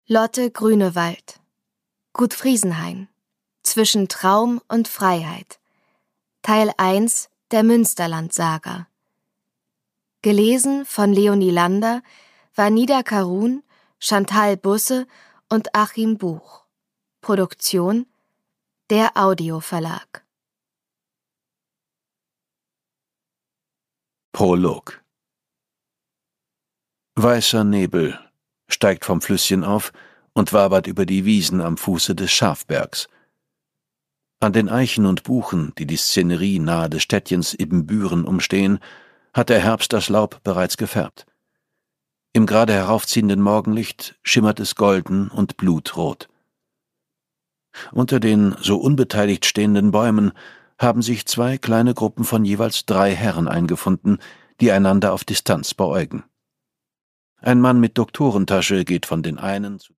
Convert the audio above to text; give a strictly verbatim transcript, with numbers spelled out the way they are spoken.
Lotte Grünewald. Gut Friesenhain. Zwischen Traum und Freiheit. Teil eins der Münsterland-Saga. Gelesen von Leonie Lander, Vanida Karun, Chantal Busse und Achim Buch. Produktion der Audioverlag. Prolog. Weißer Nebel steigt vom Flüsschen auf und wabert über die Wiesen am Fuße des Schafbergs. An den Eichen und Buchen, die die Szenerie nahe des Städtchens Ibbenbüren umstehen, hat der Herbst das Laub bereits gefärbt. Im gerade heraufziehenden Morgenlicht schimmert es golden und blutrot. Unter den so unbeteiligt stehenden Bäumen haben sich zwei kleine Gruppen von jeweils drei Herren eingefunden, die einander auf Distanz beäugen. Ein Mann mit Doktorentasche geht von den einen zu